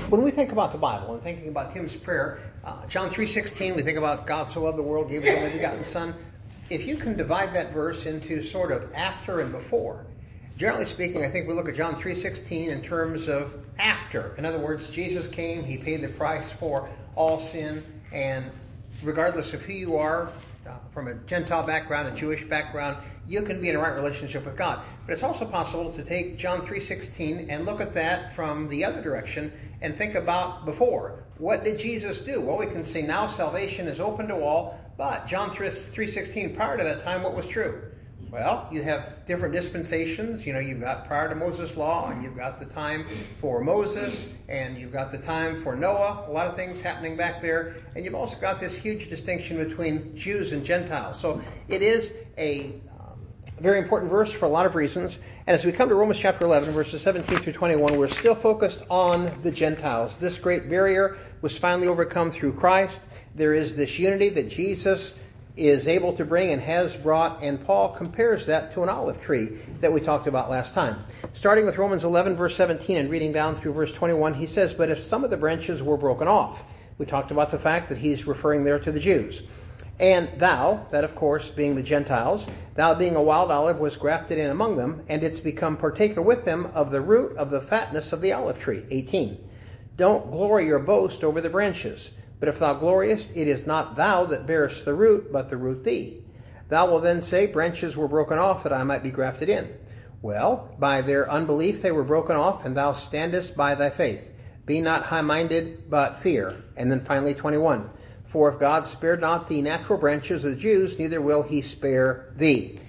When we think about the Bible and thinking about Tim's prayer, John 3:16, we think about God so loved the world, gave his only begotten Son. If you can divide that verse into sort of after and before, generally speaking, I think we look at John 3:16 in terms of after. In other words, Jesus came, he paid the price for all sin, and regardless of who you are, from a Gentile background, a Jewish background, you can be in a right relationship with God. But it's also possible to take John 3:16 and look at that from the other direction and think about before. What did Jesus do? Well, we can see now salvation is open to all, but John 3:16, prior to that time, what was true? Well, you have different dispensations. You've got prior to Moses' law, and you've got the time for Moses, and you've got the time for Noah, a lot of things happening back there. And you've also got this huge distinction between Jews and Gentiles. So it is a very important verse for a lot of reasons. And as we come to Romans chapter 11, verses 17 through 21, we're still focused on the Gentiles. This great barrier was finally overcome through Christ. There is this unity that Jesus is able to bring and has brought, and Paul compares that to an olive tree that we talked about last time. Starting with Romans 11, verse 17, and reading down through verse 21, he says, "But if some of the branches were broken off," we talked about the fact that he's referring there to the Jews. "And thou," that of course being the Gentiles, "thou being a wild olive was grafted in among them, and didst become partaker with them of the root of the fatness of the olive tree." 18. "Don't glory or boast over the branches. But if thou gloriest, it is not thou that bearest the root, but the root thee. Thou wilt then say, Branches were broken off, that I might be grafted in. Well, by their unbelief they were broken off, and thou standest by thy faith. Be not high-minded, but fear." And then finally 21. "For if God spared not the natural branches of the Jews, neither will he spare thee."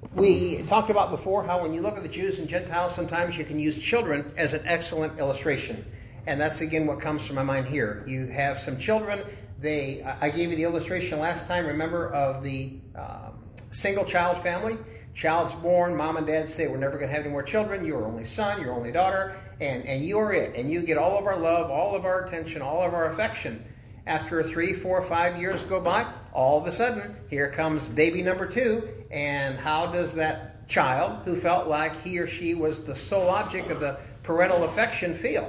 We talked about before how when you look at the Jews and Gentiles, sometimes you can use children as an excellent illustration. And that's, again, what comes to my mind here. You have some children. I gave you the illustration last time, remember, of the single child family. Child's born, mom and dad say, "We're never going to have any more children. You're only son, you're only daughter, and you're it. And you get all of our love, all of our attention, all of our affection." After 3, 4, 5 years go by, all of a sudden, here comes baby number 2. And how does that child, who felt like he or she was the sole object of the parental affection, feel?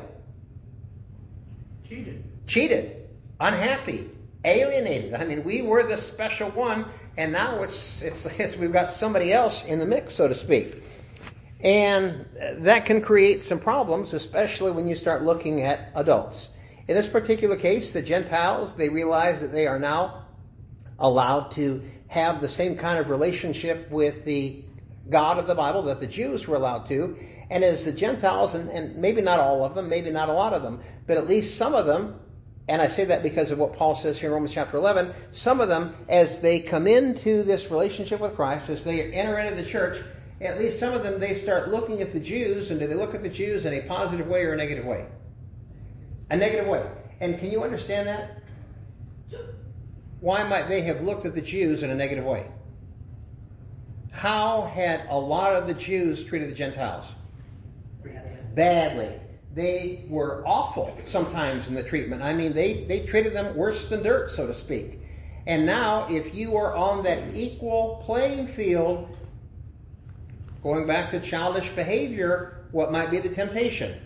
Cheated, unhappy, alienated. I mean, we were the special one, and now it's we've got somebody else in the mix, so to speak. And that can create some problems, especially when you start looking at adults. In this particular case, the Gentiles, they realize that they are now allowed to have the same kind of relationship with the God of the Bible that the Jews were allowed to. And as the Gentiles, and maybe not all of them, maybe not a lot of them, but at least some of them, and I say that because of what Paul says here in Romans chapter 11, some of them, as they come into this relationship with Christ, as they enter into the church, at least some of them, they start looking at the Jews, and do they look at the Jews in a positive way or a negative way? A negative way. And can you understand that? Why might they have looked at the Jews in a negative way? How had a lot of the Jews treated the Gentiles? Badly. They were awful sometimes in the treatment. I mean, they treated them worse than dirt, so to speak. And now, if you are on that equal playing field, going back to childish behavior, what might be the temptation?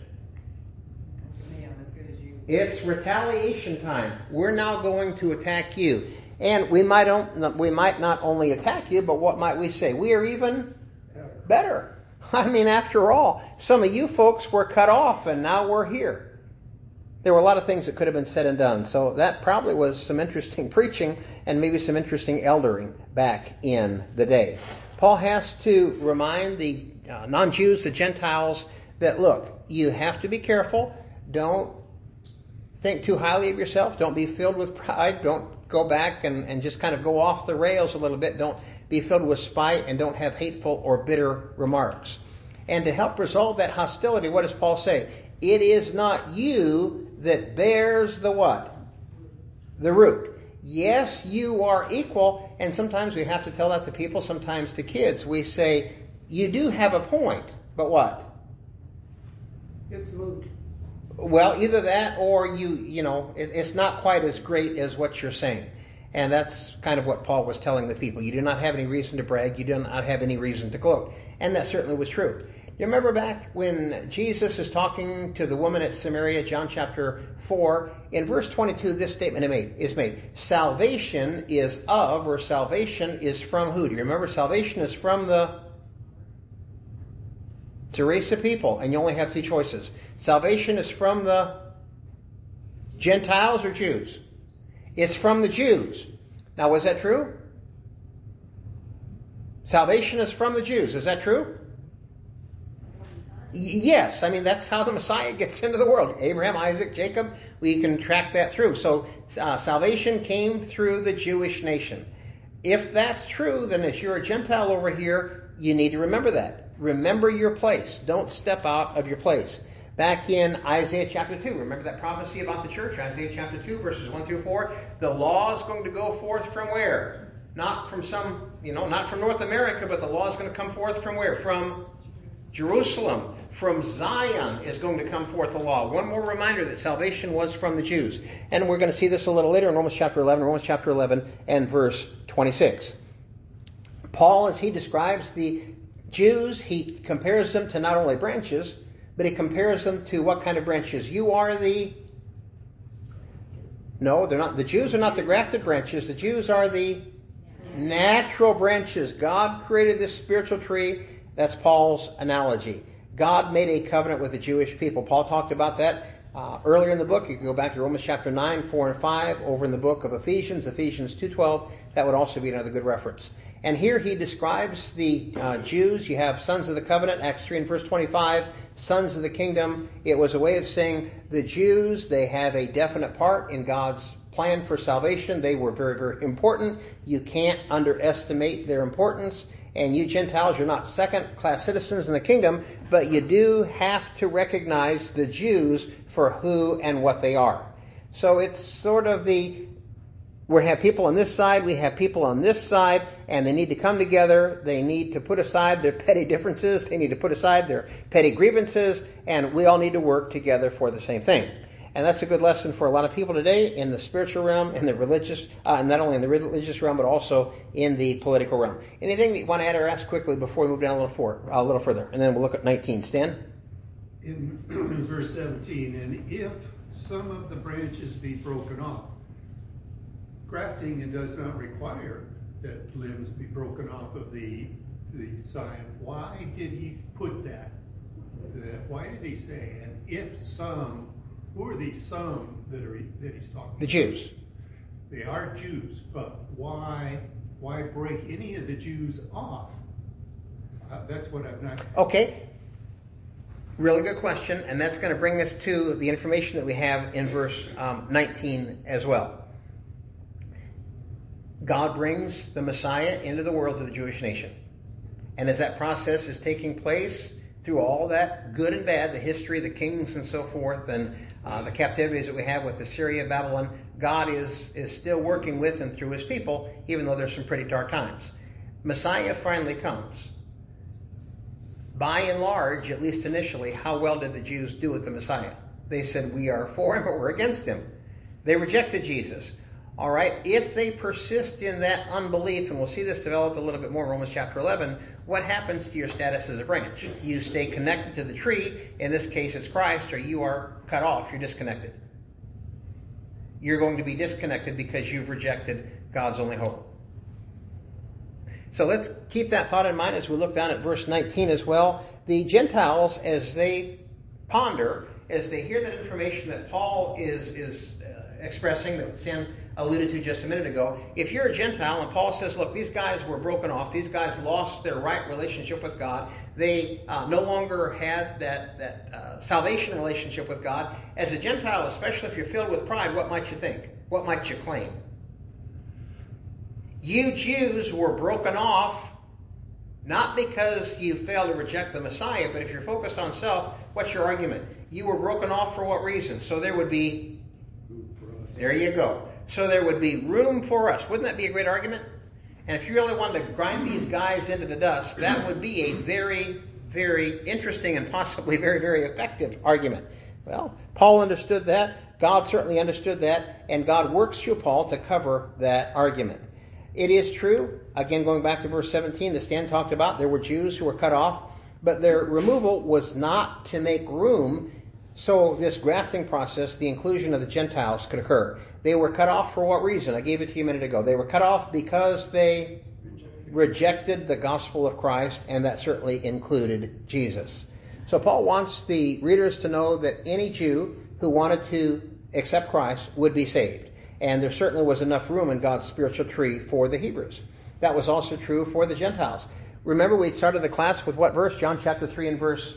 It's retaliation time. We're now going to attack you. And we might not only attack you, but what might we say? We are even better. I mean, after all, some of you folks were cut off, and now we're here. There were a lot of things that could have been said and done. So that probably was some interesting preaching and maybe some interesting eldering back in the day. Paul has to remind the non-Jews, the Gentiles, that, look, you have to be careful. Don't think too highly of yourself. Don't be filled with pride. Don't go back and just kind of go off the rails a little bit. Don't be filled with spite, and don't have hateful or bitter remarks. And to help resolve that hostility, what does Paul say? It is not you that bears the what? The root. Yes, you are equal, and sometimes we have to tell that to people, sometimes to kids. We say, you do have a point, but what? It's moot. Well, either that or it's not quite as great as what you're saying. And that's kind of what Paul was telling the people. You do not have any reason to brag. You do not have any reason to gloat. And that certainly was true. You remember back when Jesus is talking to the woman at Samaria, John chapter 4, in verse 22, this statement is made. Salvation is of, or salvation is from who? Do you remember? Salvation is from it's a race of people, and you only have two choices. Salvation is from the Gentiles or Jews? It's from the Jews. Now, was that true? Salvation is from the Jews. Is that true? Yes. I mean, that's how the Messiah gets into the world. Abraham, Isaac, Jacob, we can track that through. So salvation came through the Jewish nation. If that's true, then if you're a Gentile over here, you need to remember that. Remember your place. Don't step out of your place. Back in Isaiah chapter 2, remember that prophecy about the church? Isaiah chapter 2, verses 1 through 4. The law is going to go forth from where? Not from not from North America, but the law is going to come forth from where? From Jerusalem. From Zion is going to come forth the law. One more reminder that salvation was from the Jews. And we're going to see this a little later in Romans chapter 11 and verse 26. Paul, as he describes the Jews, he compares them to not only branches, but he compares them to what kind of branches? No, they're not. The Jews are not the grafted branches. The Jews are the natural branches. God created this spiritual tree. That's Paul's analogy. God made a covenant with the Jewish people. Paul talked about that earlier in the book. You can go back to Romans chapter 9, 4 and 5, over in the book of Ephesians 2:12. That would also be another good reference. And here he describes the Jews. You have sons of the covenant, Acts 3 and verse 25, sons of the kingdom. It was a way of saying the Jews, they have a definite part in God's plan for salvation. They were very, very important. You can't underestimate their importance. And you Gentiles, you're not second-class citizens in the kingdom, but you do have to recognize the Jews for who and what they are. So it's sort of we have people on this side, we have people on this side, and they need to come together. They need to put aside their petty differences. They need to put aside their petty grievances, and we all need to work together for the same thing. And that's a good lesson for a lot of people today in the spiritual realm, in the religious, not only in the religious realm, but also in the political realm. Anything that you want to add or ask quickly before we move down a little further? And then we'll look at 19. Stan? In verse 17, and if some of the branches be broken off, grafting, it does not require that limbs be broken off of the side. Why did he put that? Why did he say, and if some, who are these some that he's talking about? The Jews. They are Jews, but why break any of the Jews off? That's what I'm not... Okay. Really good question, and that's going to bring us to the information that we have in verse 19 as well. God brings the Messiah into the world through the Jewish nation. And as that process is taking place through all that good and bad, the history, the kings and so forth, and the captivities that we have with Assyria, Babylon, God is still working with and through his people, even though there's some pretty dark times. Messiah finally comes. By and large, at least initially, how well did the Jews do with the Messiah? They said, we are for him, but we're against him. They rejected Jesus. All right, if they persist in that unbelief, and we'll see this develop a little bit more in Romans chapter 11, what happens to your status as a branch? You stay connected to the tree. In this case, it's Christ, or you are cut off. You're disconnected. You're going to be disconnected because you've rejected God's only hope. So let's keep that thought in mind as we look down at verse 19 as well. The Gentiles, as they ponder, as they hear that information that Paul is expressing, that Sam alluded to just a minute ago, if you're a Gentile and Paul says, look, these guys were broken off, these guys lost their right relationship with God, they no longer had that salvation relationship with God. As a Gentile, especially if you're filled with pride, what might you think? What might you claim? You Jews were broken off not because you failed to reject the Messiah, but if you're focused on self, what's your argument? You were broken off for what reason? So there would be... There you go. So there would be room for us. Wouldn't that be a great argument? And if you really wanted to grind these guys into the dust, that would be a very, very interesting and possibly very, very effective argument. Well, Paul understood that. God certainly understood that. And God works through Paul to cover that argument. It is true, again going back to verse 17, that Stan talked about, there were Jews who were cut off. But their removal was not to make room so this grafting process, the inclusion of the Gentiles, could occur. They were cut off for what reason? I gave it to you a minute ago. They were cut off because they rejected the gospel of Christ, and that certainly included Jesus. So Paul wants the readers to know that any Jew who wanted to accept Christ would be saved. And there certainly was enough room in God's spiritual tree for the Hebrews. That was also true for the Gentiles. Remember, we started the class with what verse? John chapter 3 and verse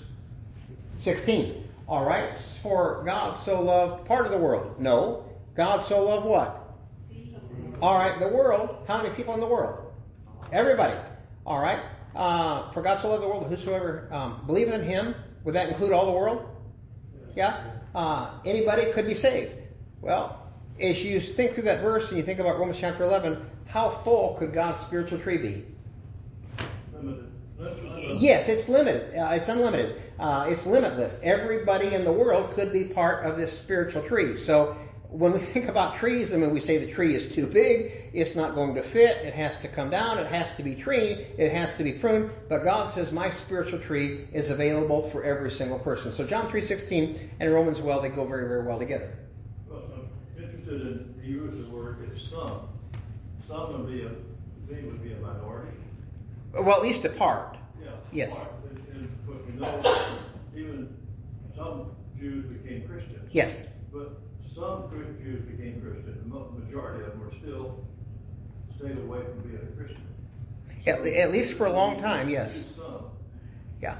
16. All right, for God so loved part of the world. No, God so loved what? All right, the world. How many people in the world? Everybody. All right. For God so loved the world, whosoever believeth in him, would that include all the world? Yeah? Anybody could be saved. Well, as you think through that verse and you think about Romans chapter 11, how full could God's spiritual tree be? Limited. Yes, it's limited. It's unlimited. It's limitless. Everybody in the world could be part of this spiritual tree. So when we think about trees, I mean, we say the tree is too big, it's not going to fit, it has to come down, it has to be treed, it has to be pruned. But God says, my spiritual tree is available for every single person. So John 3:16 and Romans, well, they go very, very well together. Well, I'm interested in, you use the word it's some. Some would be a minority. Well, at least a part. Yeah. Yes. Part. But we know even some Jews became Christians. Yes. But some Jews became Christian. The majority of them were still stayed away from being a Christian. At least for a long time, yes. Some. Yeah.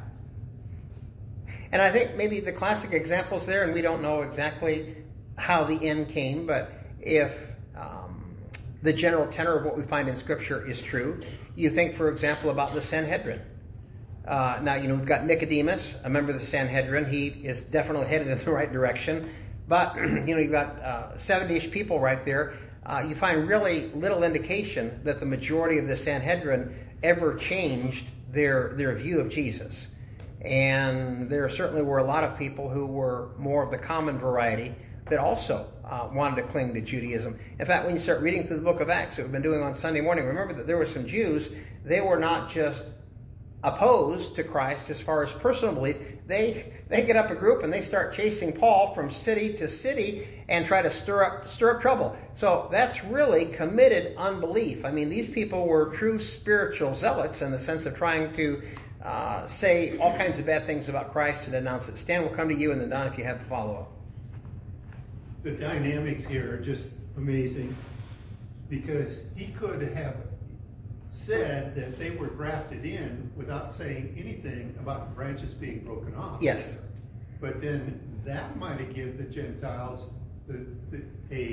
And I think maybe the classic examples there, and we don't know exactly how the end came, but if the general tenor of what we find in Scripture is true, you think, for example, about the Sanhedrin. Now, we've got Nicodemus, a member of the Sanhedrin. He is definitely headed in the right direction. But, you've got 70-ish people right there. You find really little indication that the majority of the Sanhedrin ever changed their view of Jesus. And there certainly were a lot of people who were more of the common variety that also wanted to cling to Judaism. In fact, when you start reading through the book of Acts that we've been doing on Sunday morning, remember that there were some Jews. They were not just opposed to Christ as far as personal belief. They get up a group and they start chasing Paul from city to city and try to stir up trouble. So that's really committed unbelief. I mean, these people were true spiritual zealots in the sense of trying to say all kinds of bad things about Christ and announce it. Stan will come to you, and then Don, if you have the follow-up. The dynamics here are just amazing, because he could have said that they were grafted in without saying anything about the branches being broken off. Yes. But then that might have given the Gentiles an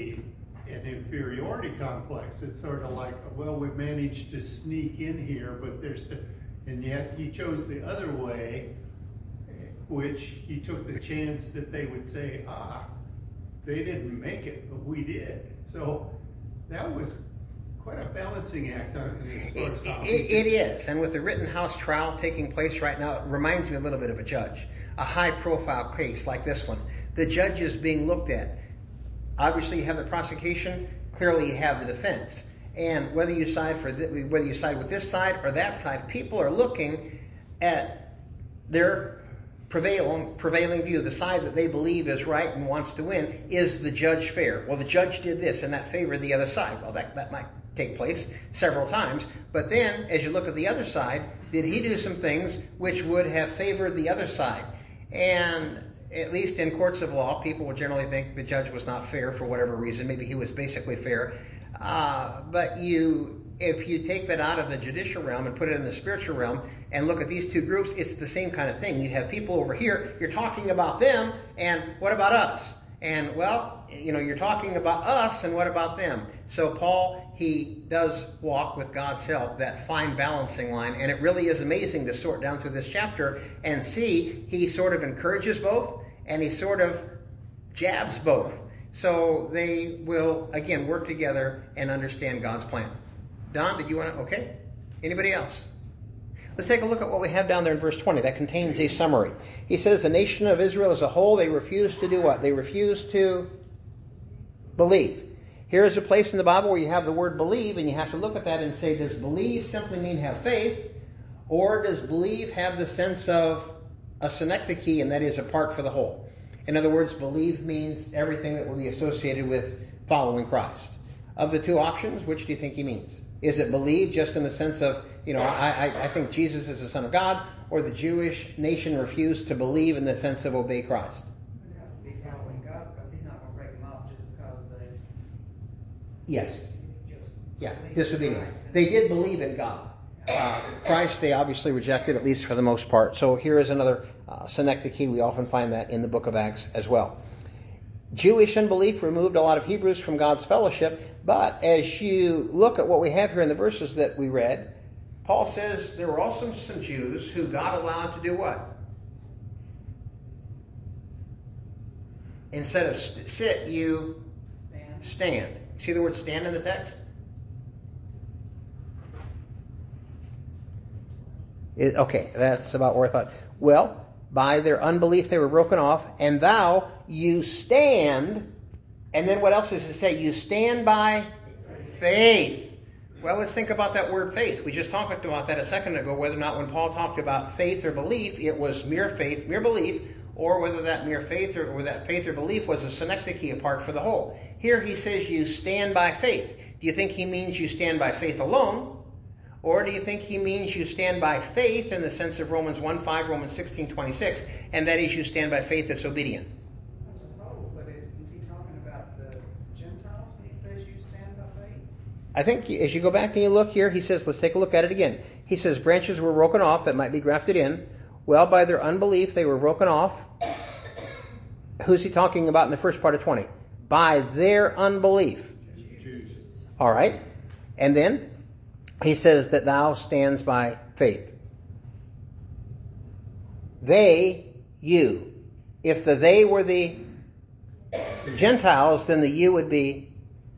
inferiority complex. It's sort of like, well, we managed to sneak in here, but and yet he chose the other way, which he took the chance that they would say, they didn't make it, but we did. So that was quite a balancing act. It is. And with the Rittenhouse trial taking place right now, it reminds me a little bit of a judge. A high-profile case like this one. The judge is being looked at. Obviously, you have the prosecution. Clearly, you have the defense. And whether you side with this side or that side, people are looking at their prevailing view, the side that they believe is right and wants to win. Is the judge fair? Well, the judge did this and that favored the other side. Well, that might take place several times. But then, as you look at the other side, did he do some things which would have favored the other side? And at least in courts of law, people will generally think the judge was not fair for whatever reason. Maybe he was basically fair. But if you take that out of the judicial realm and put it in the spiritual realm and look at these two groups, it's the same kind of thing. You have people over here, you're talking about them, and what about us? And, well, you're talking about us, and what about them? So Paul, he does walk with God's help, that fine balancing line, and it really is amazing to sort down through this chapter and see he sort of encourages both, and he sort of jabs both. So they will, again, work together and understand God's plan. Don, did you want to? Okay. Anybody else? Let's take a look at what we have down there in verse 20. That contains a summary. He says the nation of Israel as a whole, they refuse to do what? They refuse to believe. Here is a place in the Bible where you have the word believe, and you have to look at that and say, does believe simply mean have faith? Or does believe have the sense of a synecdoche, and that is a part for the whole? In other words, believe means everything that will be associated with following Christ. Of the two options, which do you think he means? Is it believe just in the sense of, I think Jesus is the Son of God, or the Jewish nation refused to believe in the sense of obey Christ? It has to be following God because he's not going to break them up just because they Yes. just Yeah, believe in disobedience. Christ. They did believe in God. Christ they obviously rejected, at least for the most part. So here is another synecdoche. We often find that in the book of Acts as well. Jewish unbelief removed a lot of Hebrews from God's fellowship, but as you look at what we have here in the verses that we read, Paul says there were also some Jews who God allowed to do what? Instead of sit, you stand. See the word stand in the text? Okay, that's about where I thought. Well, by their unbelief they were broken off, and thou, you stand, and then what else does it say? You stand by faith. Well, let's think about that word faith. We just talked about that a second ago, whether or not when Paul talked about faith or belief, it was mere faith, mere belief, or whether that mere faith or that faith or belief was a synecdoche, a part for the whole. Here he says you stand by faith. Do you think he means you stand by faith alone? Or do you think he means you stand by faith in the sense of Romans 1:5, Romans 16:26, and that is you stand by faith that's obedient? But isn't he talking about the Gentiles when he says you stand by faith? I think as you go back and you look here, he says, let's take a look at it again. He says branches were broken off that might be grafted in. Well, by their unbelief, they were broken off. Who's he talking about in the first part of 20? By their unbelief. Jews. All right. And then he says that thou stands by faith. They, you. If the they were the Gentiles, then the you would be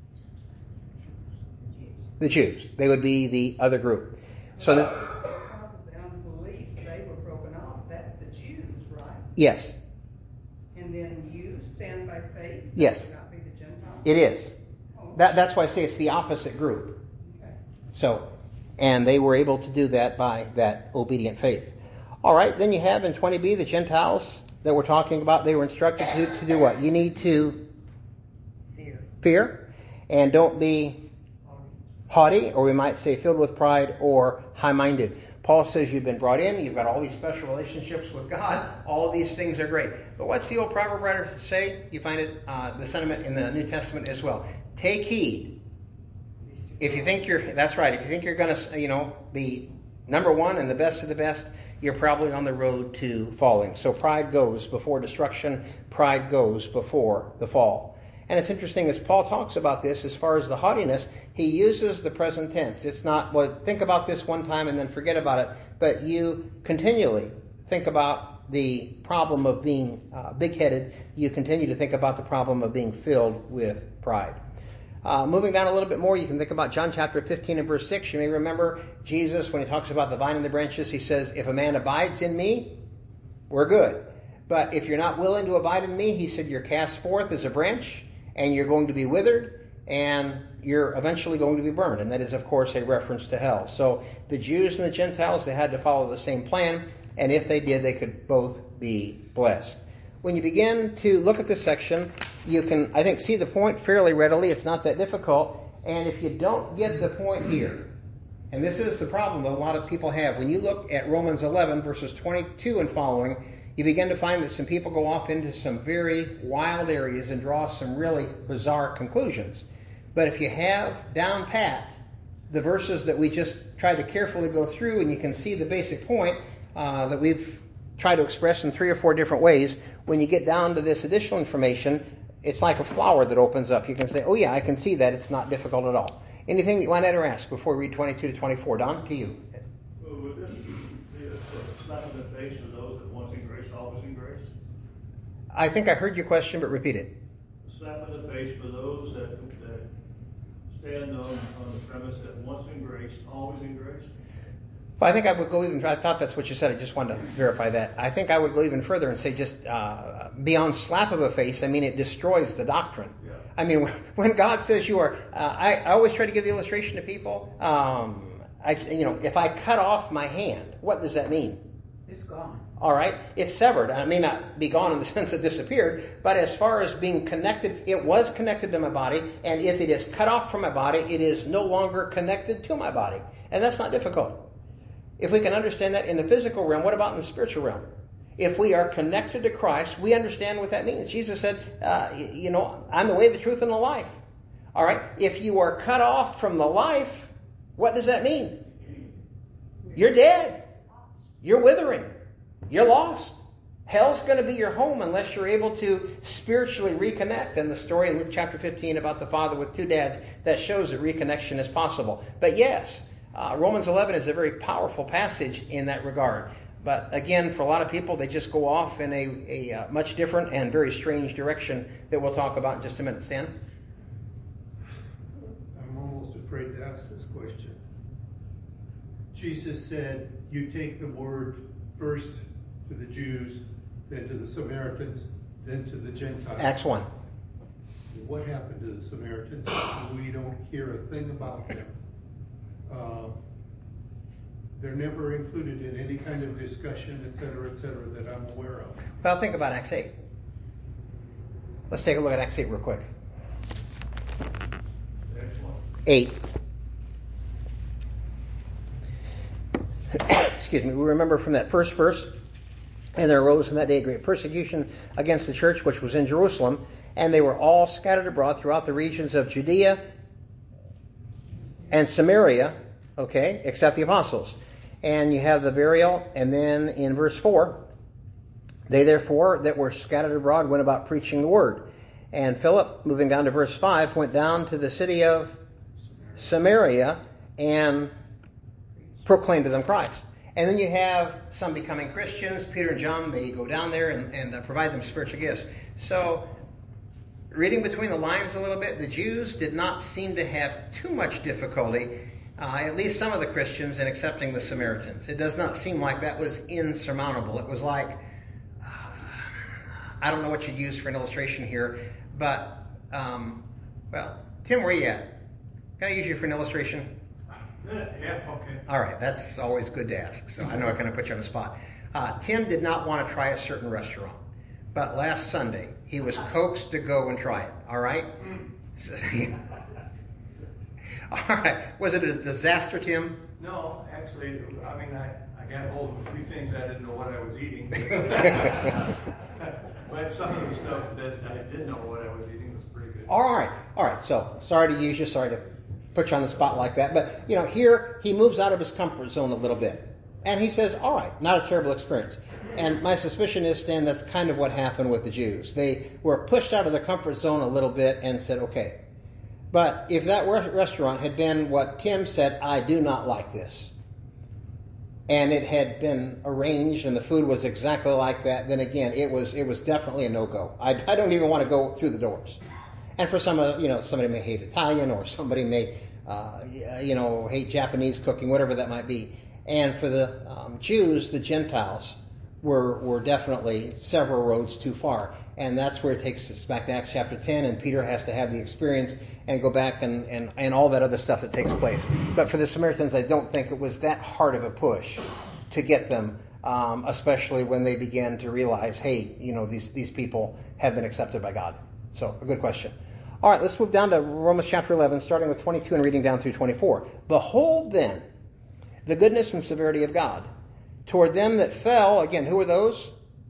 the Jews. They would be the other group. So that, Because of the unbelief, they were broken off. That's the Jews, right? yes, And then you stand by faith? Yes. Would not be the Gentiles? it is. Oh, That's why I say it's the opposite group. okay. So, and they were able to do that by that obedient faith. All right, then you have in 20b the Gentiles that we're talking about. They were instructed to do what? You need to fear, and don't be haughty, or we might say filled with pride or high-minded. Paul says you've been brought in, you've got all these special relationships with God, all of these things are great. But what's the old proverb writer say? You find it, the sentiment in the New Testament as well. Take heed. If you think that's right, if you think you're going to, be number one and the best of the best, you're probably on the road to falling. So pride goes before destruction, pride goes before the fall. And it's interesting as Paul talks about this, as far as the haughtiness, he uses the present tense. It's not, think about this one time and then forget about it, but you continually think about the problem of being big-headed. You continue to think about the problem of being filled with pride. Moving down a little bit more, you can think about John chapter 15 and verse 6. You may remember Jesus, when he talks about the vine and the branches, he says, if a man abides in me, we're good. But if you're not willing to abide in me, he said, you're cast forth as a branch, and you're going to be withered, and you're eventually going to be burned. And that is, of course, a reference to hell. So the Jews and the Gentiles, they had to follow the same plan, and if they did, they could both be blessed. When you begin to look at this section, you can, I think, see the point fairly readily. It's not that difficult. And if you don't get the point here, and this is the problem that a lot of people have, when you look at Romans 11, verses 22 and following, you begin to find that some people go off into some very wild areas and draw some really bizarre conclusions. But if you have down pat the verses that we just tried to carefully go through, and you can see the basic point that we've tried to express in 3 or 4 different ways, when you get down to this additional information, it's like a flower that opens up. You can say, oh yeah, I can see that. It's not difficult at all. Anything that you want to add or ask before we read 22 to 24? Don, to you. Well, would this be a slap in the face of those that once in grace, always in grace? I think I heard your question, but repeat it. A slap in the face for those that stand on the premise that once in grace, always in grace? Well, I think I would go even, I thought that's what you said. I just wanted to verify that. I think I would go even further and say just beyond slap of a face, I mean, it destroys the doctrine. Yeah. I mean, when God says you are, I always try to give the illustration to people. if I cut off my hand, what does that mean? It's gone. All right, it's severed. I may not be gone in the sense it disappeared, but as far as being connected, it was connected to my body, and if it is cut off from my body, it is no longer connected to my body. And that's not difficult. If we can understand that in the physical realm, what about in the spiritual realm? If we are connected to Christ, we understand what that means. Jesus said, I'm the way, the truth, and the life. All right, if you are cut off from the life, what does that mean? You're dead. You're withering. You're lost. Hell's going to be your home unless you're able to spiritually reconnect. And the story in Luke chapter 15 about the father with two dads, that shows that reconnection is possible. But yes, Romans 11 is a very powerful passage in that regard. But again, for a lot of people, they just go off in a much different and very strange direction that we'll talk about in just a minute. Stan? I'm almost afraid to ask this question. Jesus said, you take the word first to the Jews, then to the Samaritans, then to the Gentiles. Acts 1. What happened to the Samaritans? We don't hear a thing about them. They're never included in any kind of discussion, et cetera, that I'm aware of. Well, think about Acts 8. Let's take a look at Acts 8 real quick. 8. Excuse me. We remember from that first verse, and there arose in that day a great persecution against the church which was in Jerusalem, and they were all scattered abroad throughout the regions of Judea and Samaria, okay, except the apostles. And you have the burial, and then in verse 4, they therefore that were scattered abroad went about preaching the word. And Philip, moving down to verse 5, went down to the city of Samaria and proclaimed to them Christ. And then you have some becoming Christians. Peter and John, they go down there and provide them spiritual gifts. So, reading between the lines a little bit, the Jews did not seem to have too much difficulty, at least some of the Christians, in accepting the Samaritans. It does not seem like that was insurmountable. It was like, I don't know what you'd use for an illustration here, but, Tim, where are you at? Can I use you for an illustration? Yeah, okay. All right, that's always good to ask, so I know I kind of put you on the spot. Tim did not want to try a certain restaurant, but last Sunday he was coaxed to go and try it, all right? So, all right, was it a disaster, Tim? No, actually, I got hold of a few things I didn't know what I was eating. But some of the stuff that I did know what I was eating was pretty good. All right, so sorry to use you, sorry to put you on the spot like that, but here he moves out of his comfort zone a little bit. And he says, all right, not a terrible experience. And my suspicion is, Stan, that's kind of what happened with the Jews. They were pushed out of their comfort zone a little bit and said, okay. But if that restaurant had been what Tim said, I do not like this, and it had been arranged and the food was exactly like that, then again, it was definitely a no-go. I don't even want to go through the doors. And for some, somebody may hate Italian, or somebody may, hate Japanese cooking, whatever that might be. And for the Jews, the Gentiles were definitely several roads too far. And that's where it takes us back to Acts chapter 10, and Peter has to have the experience and go back and all that other stuff that takes place. But for the Samaritans, I don't think it was that hard of a push to get them, especially when they began to realize, hey, these people have been accepted by God. So, a good question. All right, let's move down to Romans chapter 11, starting with 22 and reading down through 24. Behold then the goodness and severity of God toward them that fell. Again, who are those?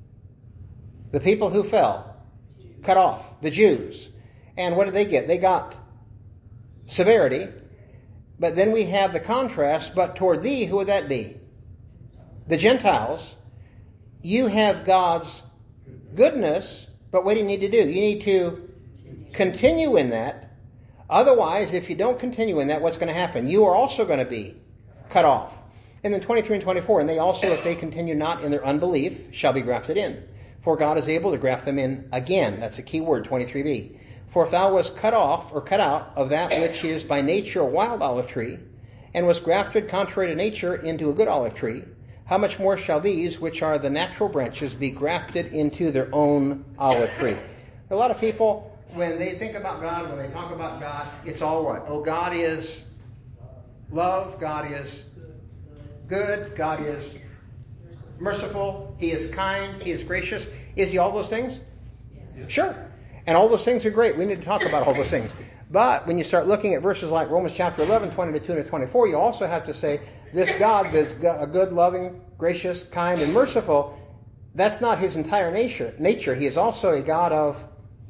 The people who fell, cut off, the Jews. And what did they get? They got severity. But then we have the contrast, but toward thee, who would that be? The Gentiles. You have God's goodness, but what do you need to do? You need to continue in that. Otherwise, if you don't continue in that, what's going to happen? You are also going to be cut off. And then 23 and 24, and they also, if they continue not in their unbelief, shall be grafted in. For God is able to graft them in again. That's a key word, 23b. For if thou wast cut off, or cut out, of that which is by nature a wild olive tree, and was grafted contrary to nature into a good olive tree, how much more shall these, which are the natural branches, be grafted into their own olive tree? A lot of people, when they think about God, when they talk about God, it's all what? Oh, God is love, God is good, God is merciful, He is kind, He is gracious. Is He all those things? Yes. Sure. And all those things are great. We need to talk about all those things. But when you start looking at verses like Romans chapter 11, 22 to 24, you also have to say, this God that's a good, loving, gracious, kind, and merciful, that's not His entire nature. He is also a God of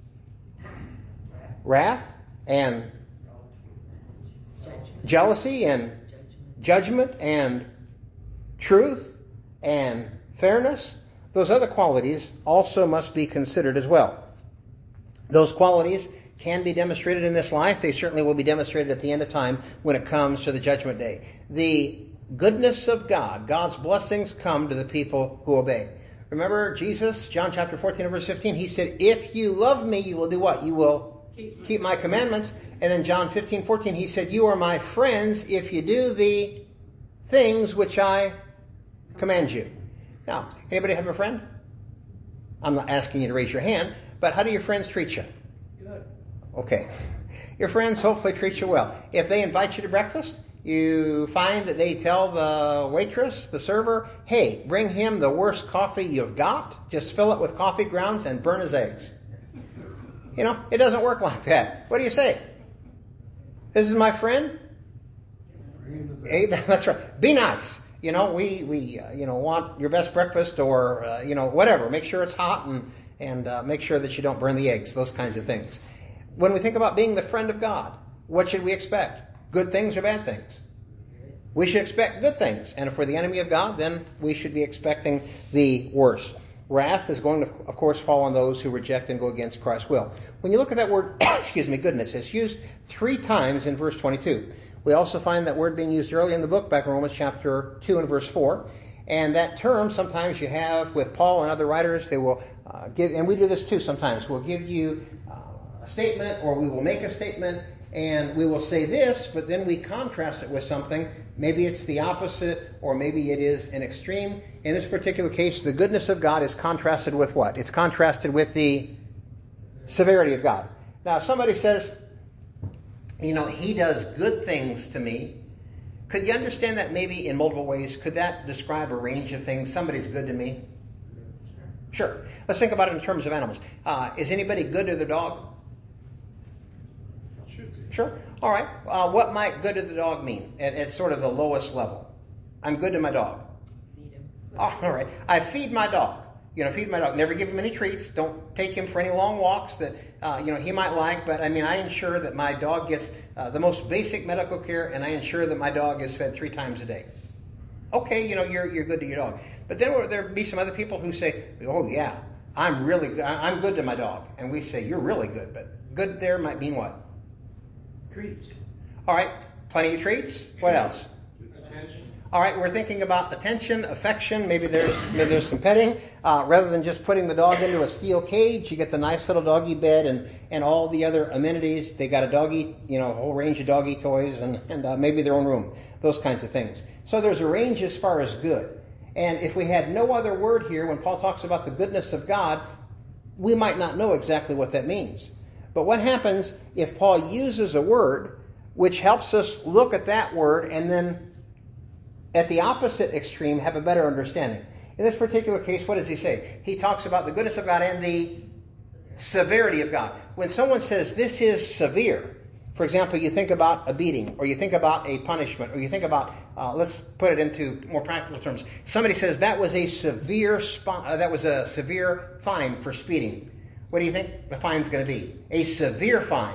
wrath and jealousy and judgment and truth and fairness. Those other qualities also must be considered as well. Those qualities can be demonstrated in this life. They certainly will be demonstrated at the end of time when it comes to the judgment day. The goodness of God, God's blessings come to the people who obey. Remember Jesus, John chapter 14 and verse 15, He said, if you love me, you will do what? You will keep my commandments. And then John 15, 14, He said, you are my friends if you do the things which I command you. Now, anybody have a friend? I'm not asking you to raise your hand, but how do your friends treat you? Good. Okay. Your friends hopefully treat you well. If they invite you to breakfast, you find that they tell the waitress, the server, hey, bring him the worst coffee you've got. Just fill it with coffee grounds and burn his eggs. You know, it doesn't work like that. What do you say? This is my friend? Hey, that's right. Be nice. You know, we want your best breakfast or, whatever. Make sure it's hot and make sure that you don't burn the eggs, those kinds of things. When we think about being the friend of God, what should we expect? Good things or bad things? We should expect good things. And if we're the enemy of God, then we should be expecting the worst. Wrath is going to, of course, fall on those who reject and go against Christ's will. When you look at that word, goodness, it's used 3 times in verse 22. We also find that word being used early in the book, back in Romans chapter 2 and verse 4. And that term, sometimes you have with Paul and other writers, they will give, and we do this too sometimes, we'll give you a statement, or we will make a statement, and we will say this, but then we contrast it with something. Maybe it's the opposite, or maybe it is an extreme. In this particular case, the goodness of God is contrasted with what? It's contrasted with the severity of God. Now, if somebody says, He does good things to me, could you understand that maybe in multiple ways? Could that describe a range of things? Somebody's good to me. Sure. Let's think about it in terms of animals. Is anybody good to their dog? Sure. All right. What might good to the dog mean at sort of the lowest level? I'm good to my dog. Feed him. Oh, all right. I feed my dog. Feed my dog. Never give him any treats. Don't take him for any long walks that, he might like. But, I ensure that my dog gets the most basic medical care, and I ensure that my dog is fed 3 times a day. Okay, you're good to your dog. But then there be some other people who say, oh, yeah, I'm really good. I'm good to my dog. And we say, you're really good. But good there might mean what? Treats. All right, plenty of treats. What else? All right, we're thinking about attention, affection. Maybe there's some petting. Rather than just putting the dog into a steel cage, you get the nice little doggy bed and all the other amenities. They got a doggy, a whole range of doggy toys and maybe their own room. Those kinds of things. So there's a range as far as good. And if we had no other word here, when Paul talks about the goodness of God, we might not know exactly what that means. But what happens if Paul uses a word which helps us look at that word and then at the opposite extreme have a better understanding? In this particular case, what does he say? He talks about the goodness of God and the severity of God. When someone says this is severe, for example, you think about a beating, or you think about a punishment, or you think about, let's put it into more practical terms. Somebody says that was a severe fine for speeding. What do you think the fine's going to be? A severe fine.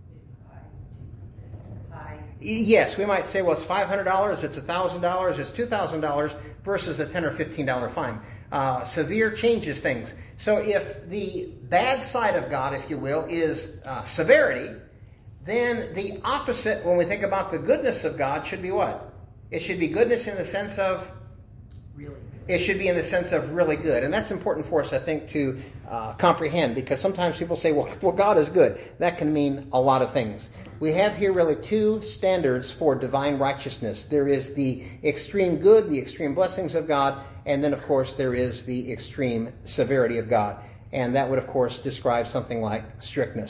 Yes, we might say, well, it's $500, it's $1,000, it's $2,000 versus a $10 or $15 fine. Severe changes things. So if the bad side of God, if you will, is severity, then the opposite, when we think about the goodness of God, should be what? It should be goodness in the sense of Really? It should be in the sense of really good. And that's important for us, I think, to comprehend, because sometimes people say, well, God is good. That can mean a lot of things. We have here really 2 standards for divine righteousness. There is the extreme good, the extreme blessings of God, and then, of course, there is the extreme severity of God. And that would, of course, describe something like strictness.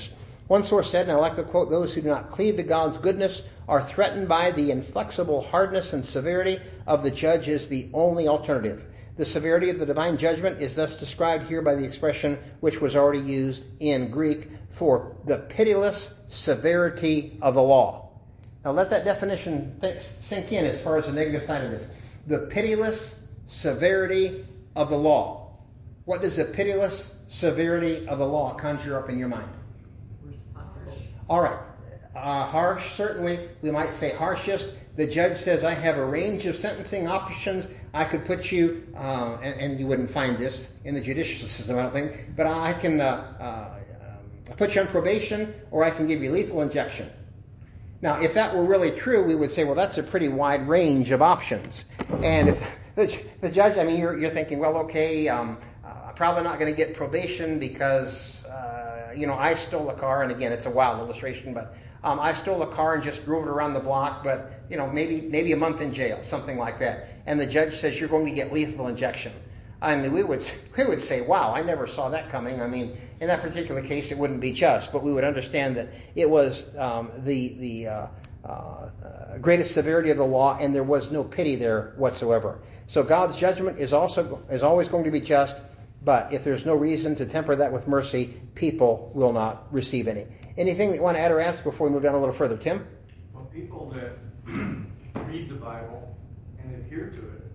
One source said, and I like to quote, those who do not cleave to God's goodness are threatened by the inflexible hardness and severity of the judge is the only alternative. The severity of the divine judgment is thus described here by the expression which was already used in Greek for the pitiless severity of the law. Now let that definition sink in as far as the negative side of this. The pitiless severity of the law. What does the pitiless severity of the law conjure up in your mind? Worst possible. All right. Harsh, certainly. We might say harshest. The judge says, I have a range of sentencing options. I could put you, and you wouldn't find this in the judicial system, I don't think, but I can put you on probation, or I can give you lethal injection. Now, if that were really true, we would say, well, that's a pretty wide range of options. And if the judge, I mean, you're thinking, well, okay, I'm probably not going to get probation because, I stole a car, and again, it's a wild illustration, but I stole a car and just drove it around the block, but, maybe a month in jail, something like that. And the judge says you're going to get lethal injection. I mean, we would say, wow, I never saw that coming. I mean, in that particular case, it wouldn't be just, but we would understand that it was the greatest severity of the law, and there was no pity there whatsoever. So God's judgment is always going to be just, but if there's no reason to temper that with mercy, people will not receive any. Anything that you want to add or ask before we move down a little further? Tim? Well, people that read the Bible and adhere to it,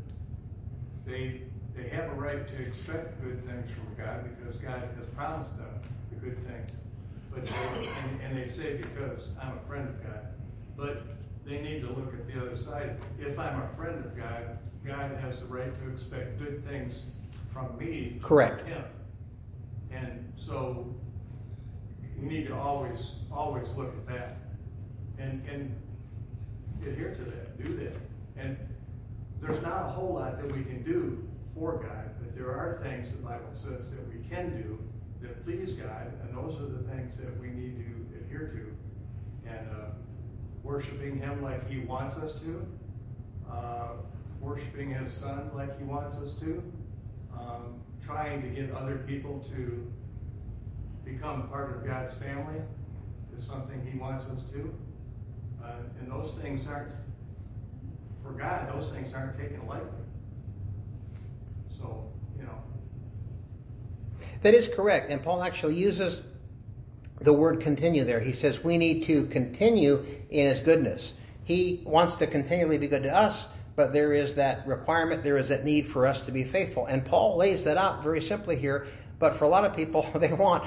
they have a right to expect good things from God because God has promised them the good things. But they say because I'm a friend of God. But they need to look at the other side. If I'm a friend of God, God has the right to expect good things from me. Correct. From Him. And so we need to always look at that and adhere to that, do that. And there's not a whole lot that we can do for God, but there are things the Bible says that we can do that please God, and those are the things that we need to adhere to. And worshiping Him like He wants us to, worshiping His Son like He wants us to, trying to get other people to become part of God's family is something He wants us to. And those things aren't, for God, those things aren't taken lightly. So, That is correct. And Paul actually uses the word continue there. He says we need to continue in His goodness. He wants to continually be good to us, but there is that requirement, there is that need for us to be faithful. And Paul lays that out very simply here. But for a lot of people, they want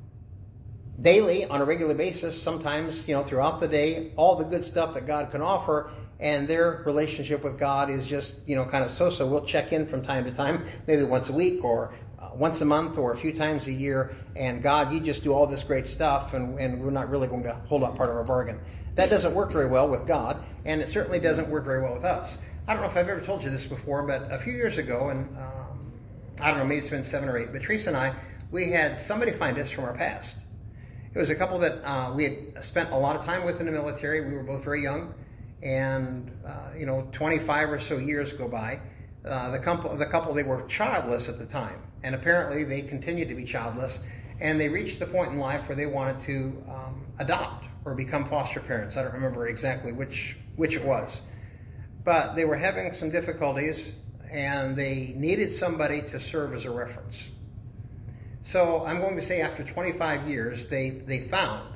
daily, on a regular basis, sometimes, throughout the day, all the good stuff that God can offer, and their relationship with God is just, kind of so-so. We'll check in from time to time, maybe once a week or once a month or a few times a year, and God, you just do all this great stuff, and we're not really going to hold up part of our bargain. That doesn't work very well with God, and it certainly doesn't work very well with us. I don't know if I've ever told you this before, but a few years ago, and I don't know, maybe it's been 7 or 8, but Teresa and I, we had somebody find us from our past. It was a couple that we had spent a lot of time with in the military. We were both very young, and 25 or so years go by. The couple, they were childless at the time, and apparently they continued to be childless, and they reached the point in life where they wanted to adopt or become foster parents. I don't remember exactly which it was, but they were having some difficulties, and they needed somebody to serve as a reference. So I'm going to say after 25 years, they found,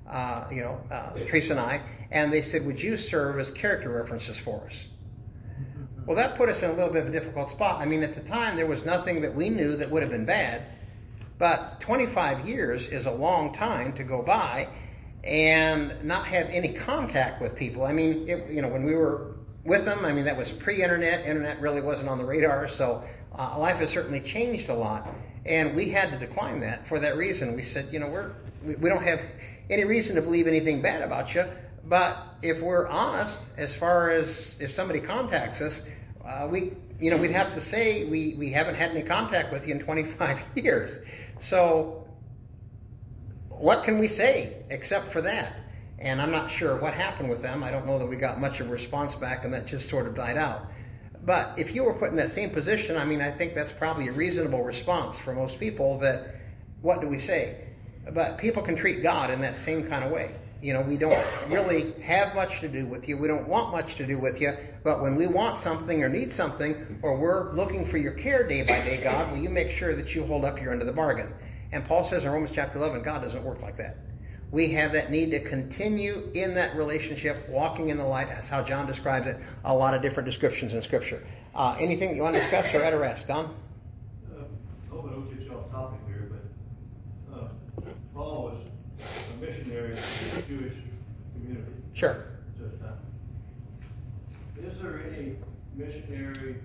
Teresa and I, and they said, would you serve as character references for us? Well, that put us in a little bit of a difficult spot. I mean, at the time, there was nothing that we knew that would have been bad, but 25 years is a long time to go by and not have any contact with people. I mean, when we were with them, I mean, that was pre-internet. Internet really wasn't on the radar, so life has certainly changed a lot. And we had to decline that for that reason. We said, we don't have any reason to believe anything bad about you, but if we're honest, as far as if somebody contacts us, we'd have to say we haven't had any contact with you in 25 years. So what can we say except for that? And I'm not sure what happened with them. I don't know that we got much of a response back, and that just sort of died out. But if you were put in that same position, I mean, I think that's probably a reasonable response for most people that, what do we say? But people can treat God in that same kind of way. You know, we don't really have much to do with you. We don't want much to do with you. But when we want something or need something, or we're looking for your care day by day, God, will you make sure that you hold up your end of the bargain? And Paul says in Romans chapter 11, God doesn't work like that. We have that need to continue in that relationship, walking in the light. That's how John describes it. A lot of different descriptions in Scripture. Anything you want to discuss or at a rest, Don? I hope I don't get you off topic here, but Paul was a missionary to the Jewish community. Sure. At the time. Is there any missionary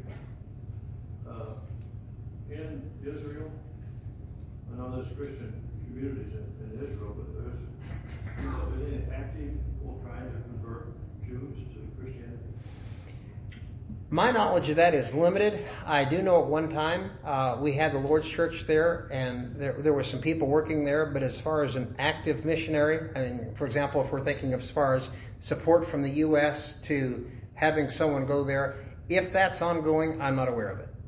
in Israel? I know there's Christian communities in Israel, but there's any active people trying to convert Jews to Christianity? My knowledge of that is limited. I do know at one time we had the Lord's Church there, and there were some people working there, but as far as an active missionary, I mean, for example, if we're thinking of as far as support from the U.S. to having someone go there, if that's ongoing, I'm not aware of it.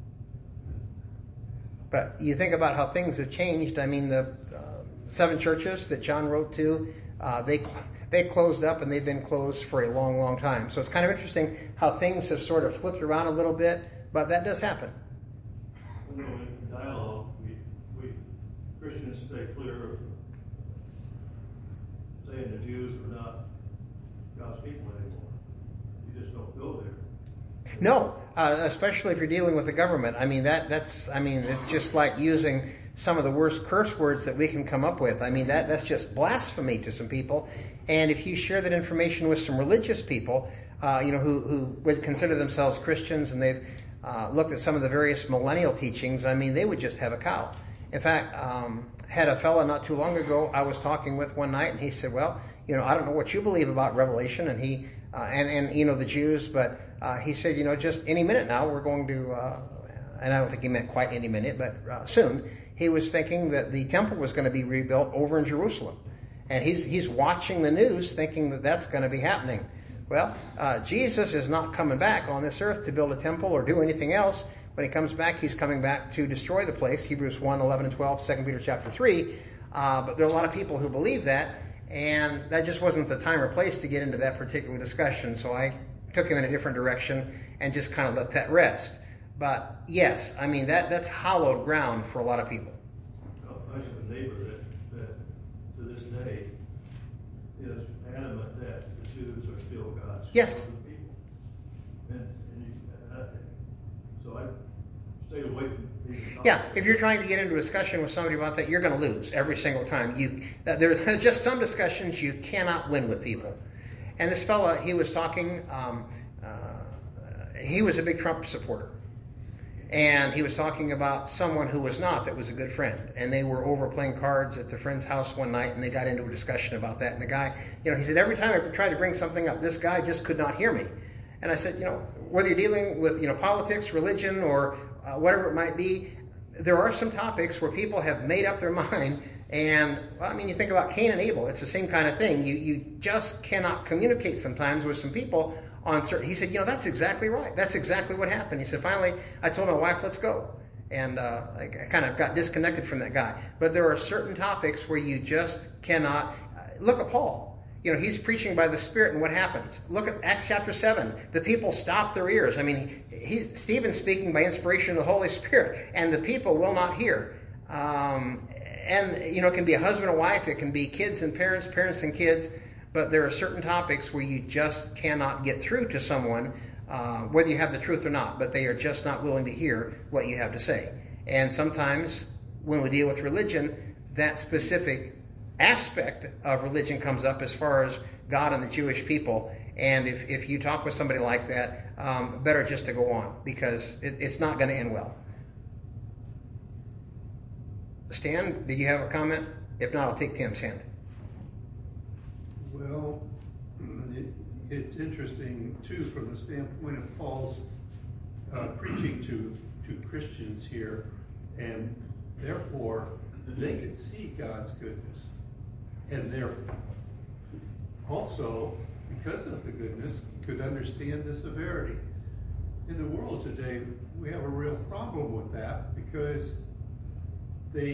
But you think about how things have changed. I mean, the 7 churches that John wrote to, they closed up and they've been closed for a long, long time. So it's kind of interesting how things have sort of flipped around a little bit, but that does happen. You know, in dialogue, we Christians stay clear of saying the Jews are not God's people anymore. You just don't go there. No, especially if you're dealing with the government. I mean, it's just like using some of the worst curse words that we can come up with. I mean, that's just blasphemy to some people. And if you share that information with some religious people, who would consider themselves Christians, and they've looked at some of the various millennial teachings, I mean, they would just have a cow. In fact, had a fella not too long ago I was talking with one night, and he said, well, I don't know what you believe about Revelation, and he the Jews, but he said, just any minute now we're going to, and I don't think he meant quite any minute, but soon, he was thinking that the temple was going to be rebuilt over in Jerusalem. And he's watching the news thinking that that's going to be happening. Well, Jesus is not coming back on this earth to build a temple or do anything else. When he comes back, he's coming back to destroy the place. Hebrews 1, 11 and 12, 2 Peter chapter 3. But there are a lot of people who believe that. And that just wasn't the time or place to get into that particular discussion. So I took him in a different direction and just kind of let that rest. But yes, I mean, that's hallowed ground for a lot of people. I have a neighbor that to this day is adamant that the Jews are still God's Yes. people. So I stayed away from these. Yeah, if you're trying to get into a discussion with somebody about that, you're going to lose every single time. There's just some discussions you cannot win with people. And this fella, he was talking, he was a big Trump supporter. And he was talking about someone who was not, that was a good friend. And they were over playing cards at the friend's house one night, and they got into a discussion about that. And the guy, he said, every time I tried to bring something up, this guy just could not hear me. And I said, whether you're dealing with, politics, religion, or whatever it might be, there are some topics where people have made up their mind. And, you think about Cain and Abel. It's the same kind of thing. You just cannot communicate sometimes with some people on certain. He said, that's exactly right. That's exactly what happened. He said, finally, I told my wife, let's go. And I kind of got disconnected from that guy. But there are certain topics where you just cannot. Look at Paul. He's preaching by the Spirit, and what happens? Look at Acts chapter 7. The people stop their ears. Stephen's speaking by inspiration of the Holy Spirit, and the people will not hear. It can be a husband and wife, it can be kids and parents, parents and kids, but there are certain topics where you just cannot get through to someone, whether you have the truth or not, but they are just not willing to hear what you have to say. And sometimes when we deal with religion, that specific aspect of religion comes up as far as God and the Jewish people. And if you talk with somebody like that, better just to go on, because it's not going to end well. Stan, did you have a comment? If not, I'll take Tim's hand. Well, it's interesting, too, from the standpoint of Paul's preaching to Christians here, and therefore they could see God's goodness. And therefore, also, because of the goodness, could understand the severity. In the world today, we have a real problem with that, because they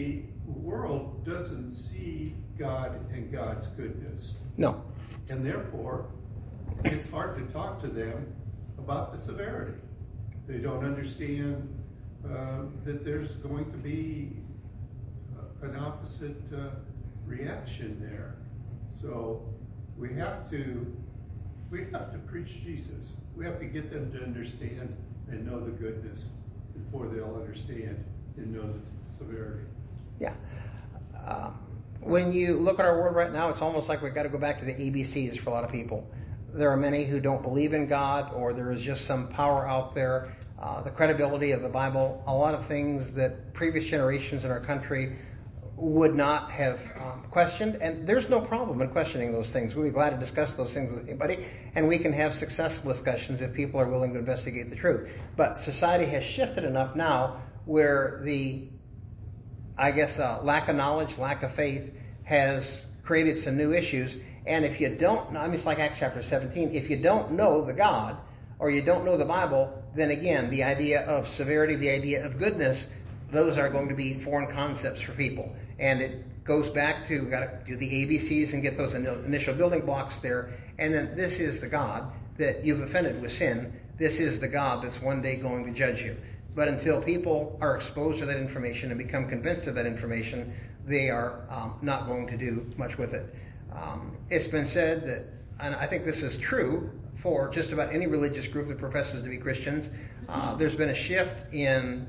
world doesn't see God and God's goodness. No. And therefore, it's hard to talk to them about the severity. They don't understand that there's going to be an opposite reaction there. So we have to preach Jesus. We have to get them to understand and know the goodness before they'll understand and know the severity. Yeah. When you look at our world right now, it's almost like we've got to go back to the ABCs for a lot of people. There are many who don't believe in God, or there is just some power out there. The credibility of the Bible, a lot of things that previous generations in our country would not have questioned, and there's no problem in questioning those things. We'll be glad to discuss those things with anybody, and we can have successful discussions if people are willing to investigate the truth. But society has shifted enough now where the, lack of knowledge, lack of faith has created some new issues. And if you don't, it's like Acts chapter 17, if you don't know the God, or you don't know the Bible, then again, the idea of severity, the idea of goodness, those are going to be foreign concepts for people. And it goes back to, we've got to do the ABCs and get those initial building blocks there. And then this is the God that you've offended with sin. This is the God that's one day going to judge you. But until people are exposed to that information and become convinced of that information, they are not going to do much with it. It's been said that, and I think this is true for just about any religious group that professes to be Christians, there's been a shift in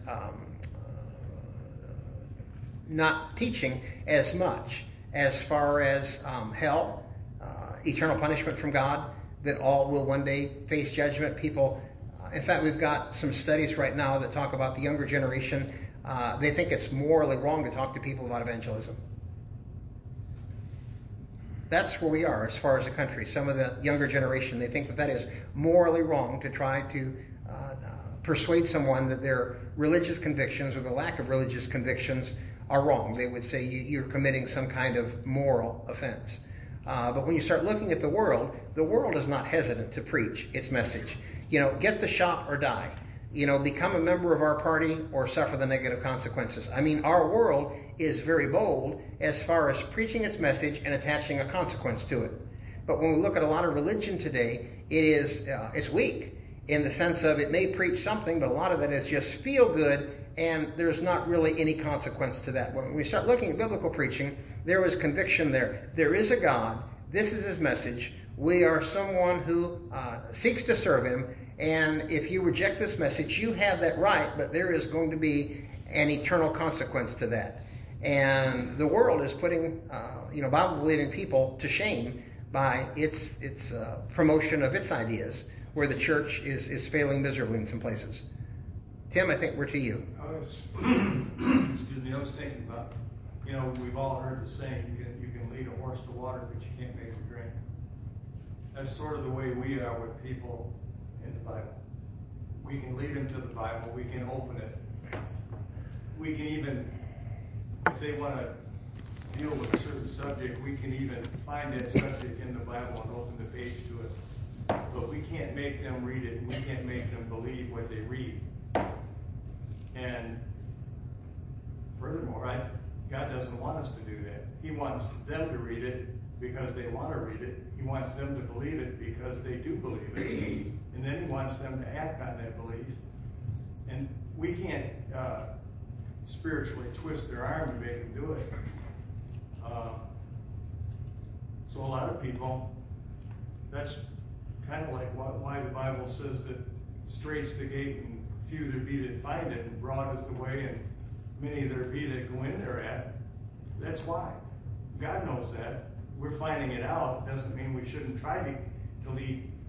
not teaching as much as far as hell, eternal punishment from God, that all will one day face judgment. People, in fact, we've got some studies right now that talk about the younger generation. They think it's morally wrong to talk to people about evangelism. That's where we are as far as the country. Some of the younger generation, they think that is morally wrong to try to persuade someone that their religious convictions or the lack of religious convictions are wrong. They would say you're committing some kind of moral offense. But when you start looking at the world is not hesitant to preach its message. Get the shot or die. Become a member of our party or suffer the negative consequences. Our world is very bold as far as preaching its message and attaching a consequence to it. But when we look at a lot of religion today, it's weak in the sense of it may preach something, but a lot of that is just feel good, and there's not really any consequence to that. When we start looking at biblical preaching, there is conviction there. There is a God. This is his message. We are someone who seeks to serve him. And if you reject this message, you have that right, but there is going to be an eternal consequence to that. And the world is putting, Bible-believing people to shame by its promotion of its ideas, where the church is failing miserably in some places. Tim, I think we're to you. I was thinking about, we've all heard the saying, you can lead a horse to water, but you can't make it drink. That's sort of the way we are with people in the Bible. We can lead them to the Bible. We can open it. We can even, if they want to deal with a certain subject, we can even find that subject in the Bible and open the page to it. But we can't make them read it. We can't make them believe what they read. And furthermore, God doesn't want us to do that. He wants them to read it because they want to read it. He wants them to believe it because they do believe it. And then he wants them to act on that belief. And we can't spiritually twist their arm to make them do it. So a lot of people, that's kind of like why the Bible says that straight's the gate and few there be that find it, and broad is the way and many there be that go in there at. That's why. God knows that. We're finding it out. It doesn't mean we shouldn't try to lead